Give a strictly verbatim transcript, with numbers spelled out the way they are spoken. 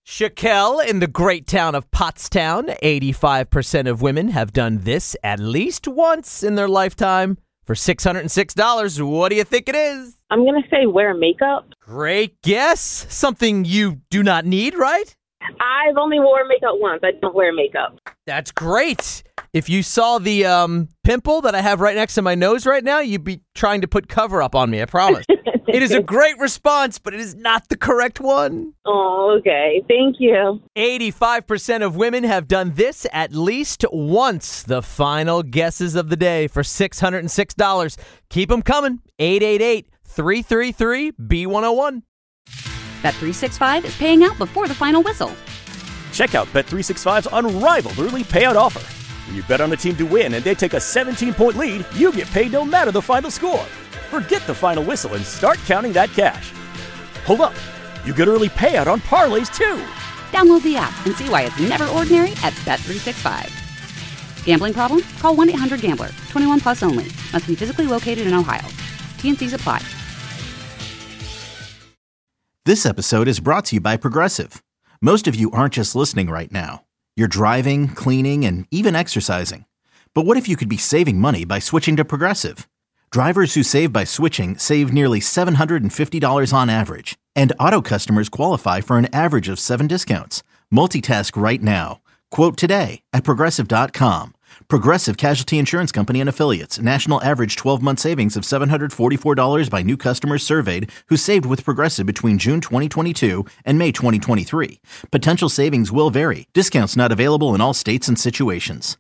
Shaquille in the great town of Pottstown, eighty-five percent of women have done this at least once in their lifetime. For six hundred six dollars, what do you think it is? I'm going to say wear makeup. Great guess. Something you do not need, right? I've only worn makeup once. I don't wear makeup. That's great. If you saw the um, pimple that I have right next to my nose right now, you'd be trying to put cover up on me, I promise. It is a great response, but it is not the correct one. Oh, okay. Thank you. eighty-five percent of women have done this at least once. The final guesses of the day for six hundred six dollars. Keep them coming. eight eight eight, three three three, B one oh one. Bet three sixty-five is paying out before the final whistle. Check out Bet three sixty-five's unrivaled early payout offer. When you bet on a team to win and they take a seventeen-point lead, you get paid no matter the final score. Forget the final whistle and start counting that cash. Hold up. You get early payout on parlays, too. Download the app and see why it's never ordinary at Bet three sixty-five. Gambling problem? Call one eight hundred gambler. twenty-one plus only. Must be physically located in Ohio. T and C's apply. This episode is brought to you by Progressive. Most of you aren't just listening right now. You're driving, cleaning, and even exercising. But what if you could be saving money by switching to Progressive? Drivers who save by switching save nearly seven hundred fifty dollars on average. And auto customers qualify for an average of seven discounts. Multitask right now. Quote today at Progressive dot com. Progressive Casualty Insurance Company and Affiliates. National average twelve-month savings of seven hundred forty-four dollars by new customers surveyed who saved with Progressive between June twenty twenty-two and May twenty twenty-three. Potential savings will vary. Discounts not available in all states and situations.